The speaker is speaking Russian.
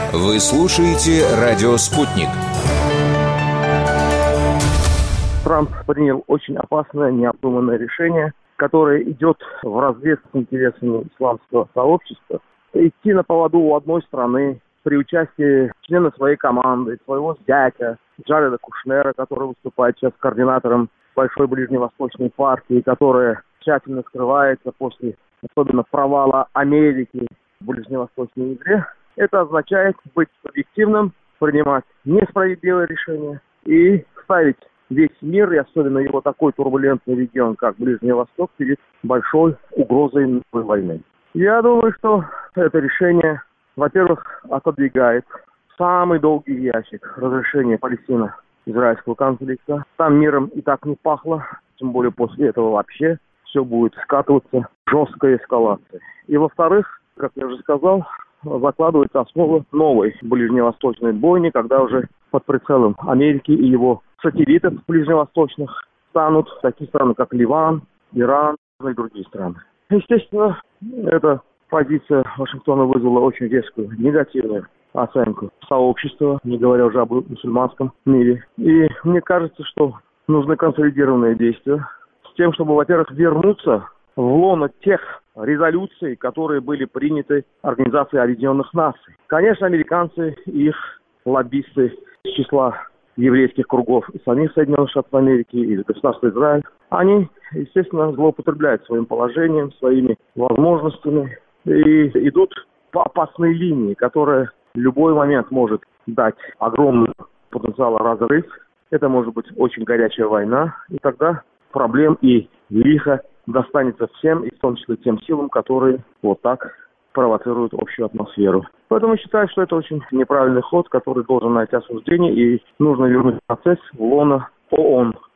Вы слушаете «Радио Спутник». Трамп принял очень опасное, необдуманное решение, которое идет вразрез с интересами исламского сообщества. Идти на поводу у одной страны при участии члена своей команды, своего зятя, Джареда Кушнера, который выступает сейчас координатором большой ближневосточной партии, которая тщательно скрывается после особенно провала Америки в ближневосточной игре. Это означает быть объективным, принимать несправедливые решения и ставить весь мир, и особенно его такой турбулентный регион, как Ближний Восток, перед большой угрозой новой войны. Я думаю, что это решение, во-первых, отодвигает самый долгий ящик разрешения палестино-израильского конфликта. Там миром и так не пахло, тем более после этого вообще все будет скатываться в жесткой эскалации. И во-вторых, как я уже сказал, закладывается основа новой ближневосточной бойни, когда уже под прицелом Америки и его сателлитов ближневосточных станут такие страны, как Ливан, Иран и другие страны. Естественно, эта позиция Вашингтона вызвала очень резкую негативную оценку сообщества, не говоря уже об мусульманском мире. И мне кажется, что нужны консолидированные действия с тем, чтобы, во-первых, вернуться в лоно тех резолюций, которые были приняты Организацией Объединенных Наций. Конечно, американцы и их лоббисты из числа еврейских кругов и самих Соединенных Штатов Америки, и государства Израиль, они, естественно, злоупотребляют своим положением, своими возможностями и идут по опасной линии, которая в любой момент может дать огромный потенциал разрыв. Это может быть очень горячая война, и тогда проблем и лихо достанется всем, и в том числе тем силам, которые вот так провоцируют общую атмосферу. Поэтому считаю, что это очень неправильный ход, который должен найти осуждение, и нужно вернуть процесс в лоно ООН.